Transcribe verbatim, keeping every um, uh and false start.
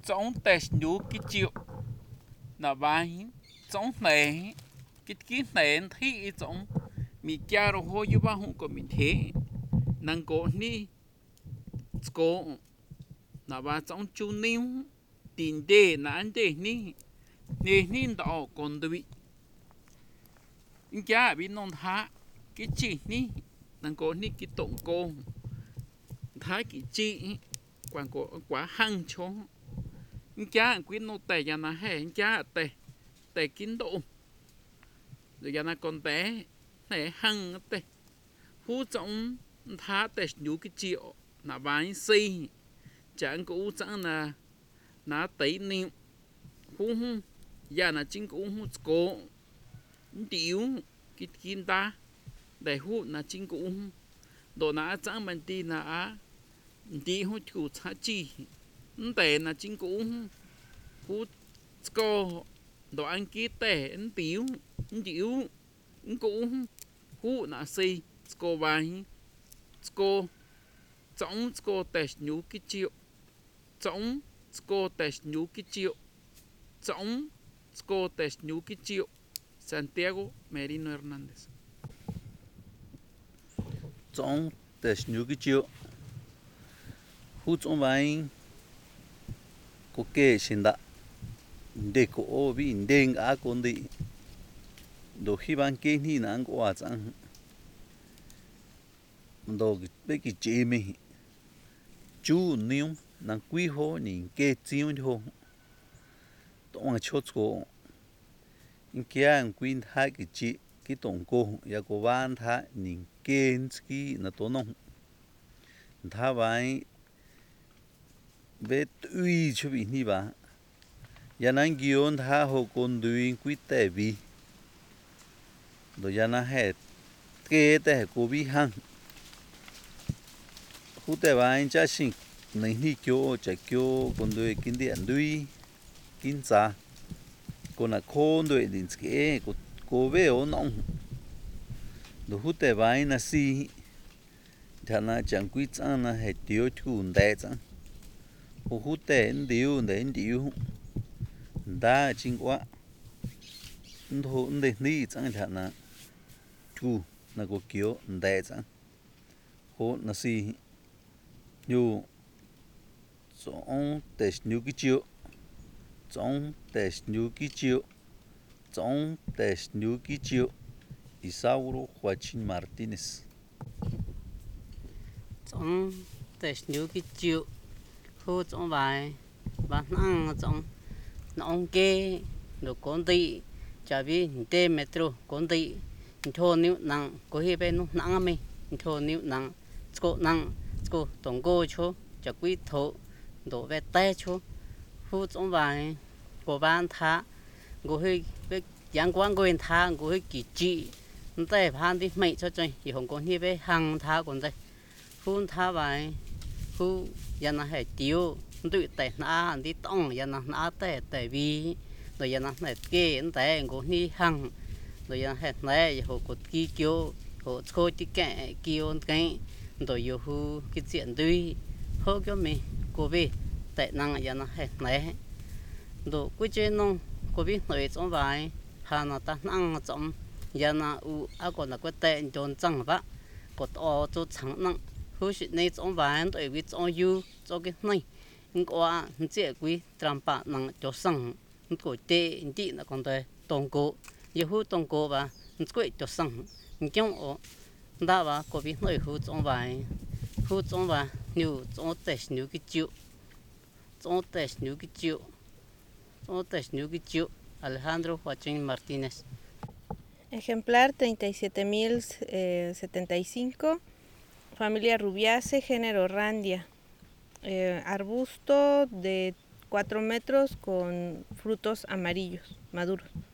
Trong test nhú cái chiều là bài trong này cái cái này thì trong mi cha rồi hồi ba hôm có mình thế năng có ni có là ba trong chú níu tin đề là anh đề ni nè ni đó còn đôi cha bị non thá cái chi ni năng có ni cái tổng cô thái cái chi quan có quá hăng chó cha quý nô tè nhà na hè cha tè tè kín độ rồi nhà na con té này hăng tè hú trọng thá tè nhú cái triệu là bán xì chẳng cũng chẳng là ná tấy niệm hú hú nhà là chính cũng hú cố điếu cái kim ta để hú là chính cũng đồ ná chẳng mình đi là đi hú chủ cha chi tè là chính cũng hú cô đồ ăn kia tè anh tiểu anh chịu anh cũng hú là si cô bài cô chống cô tè nhú cái triệu chống cô tè nhú cái triệu chống cô tè nhú cái triệu Santiago Merino Hernández chống tè nhú cái triệu hú chống bài có kê xin đã để cổ bị đen á con đi đồ khi ban kê thì nắng quá chẳng đồ cái cái chế mi chú niu nắng quý hồ nhìn kê chiêu hồ tổng là chốt cổ in kia anh quý thái cái chế cái tổng cô ya có ban thái nhìn kê ski là tổ nông thái bài về tùy cho bị như vậy ya nan gion tha ho con duin quý tè vi rồi ya na hết kê tè cô vi hăng khu tè bài cha sinh này hi kyo cha kyo con đuôi kinh điện đuôi kinh sa con là con đuôi đình ske cô cô về ổn nong rồi khu tè bài na si cha na chẳng quý chẳng na hết tiêu chun đẻ chẳng khu tè điêu để điêu đa chính quá thô để ní chẳng hạn là chu là có kiểu đẻ chẳng hốt là si nhu trong test nhu cái chiều trong test nhu cái chiều trong test nhu cái chiều Isauro Joaquín Martínez trong test nhu cái chiều hốt trong bài bán ăn trong nông kê đồ con tị chả biết tê metro con tị thô níu nặng có hi bên nó nặng mi thô níu nặng cô nặng cô tổng cô chú chả quý thổ đổ về té chú hú trong vài của ban thá của hơi với giang quang của thá của hơi kỳ trị té phan đi mày cho chơi thì không có hi với hàng thá còn đây hú thá vài hú giờ nó hay tiêu tụi tệ na đi tông giờ nó na tệ tệ vì rồi giờ nó này kia tệ của ni hằng rồi giờ hết này hồ cột kia kêu hồ khôi tí kẹ kêu cái rồi giờ hu cái chuyện tuy hồ cho mình cô vi tệ năng giờ nó hết này rồi cuối trên nông cô vi nói trong vài hà nó ta năng trong giờ nó u à còn là cái tệ tròn trăng vạ cột o cho trắng năng hú chuyện này trong vài rồi vi trong yu cho cái này qua chỉ quý trampa năng cho sang của tê chị là còn tới tổng cố giờ hú tổng cố và quậy cho sang trong ở đã và có biết nói hú trong vài hú trong và nhiều trong test nhiều cái chiều trong test nhiều cái chiều trong test nhiều cái chiều Alejandro Joaquín Martínez. Ejemplar treinta y siete mil setenta y cinco, familia Rubiaceae, género Randia. Eh, arbusto de cuatro metros con frutos amarillos, maduros.